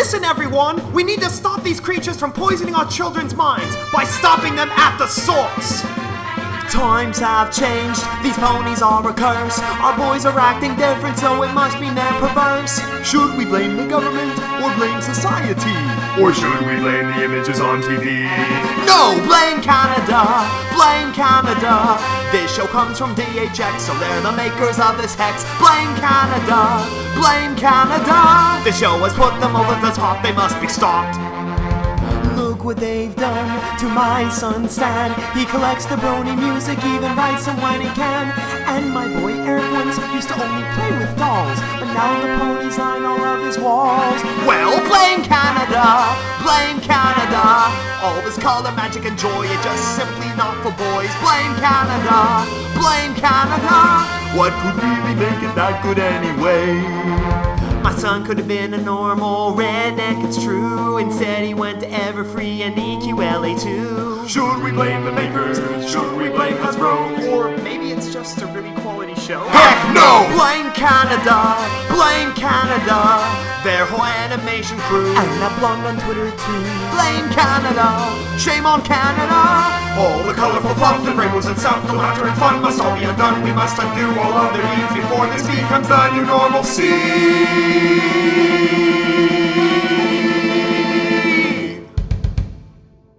Listen, everyone! We need to stop these creatures from poisoning our children's minds by stopping them at the source! Times have changed, these ponies are a curse. Our boys are acting different, so it must mean they're perverse. Should we blame the government or blame society? Or should we blame the images on TV? No! Blame Canada! Blame Canada! This show comes from DHX, so they're the makers of this hex. Blame Canada! Blame Canada! This show has put them over the top, they must be stopped. Look what they've done to my son Stan. He collects the brony music, even writes them when he can. And my boy Eric once used to only play with dolls, but now the ponies line all of his walls. Well, blame Canada! Blame Canada! All this color, magic, and joy, it's just simply not for boys. Blame Canada! Blame Canada! What could really make it that good anyway? My son could have been a normal redneck, it's true. Instead he went to Everfree and EQLA too. Should we blame the makers? Should we blame Hasbro? Or maybe it's just a really quality show. Heck no! Blame Canada! Blame Canada! Their whole animation crew. And that blonde on Twitter too. Blame Canada! Shame on Canada! All the colorful fluff and rainbows and stuff, the laughter and fun must all be undone. We must undo all of their needs before this becomes the new normalcy.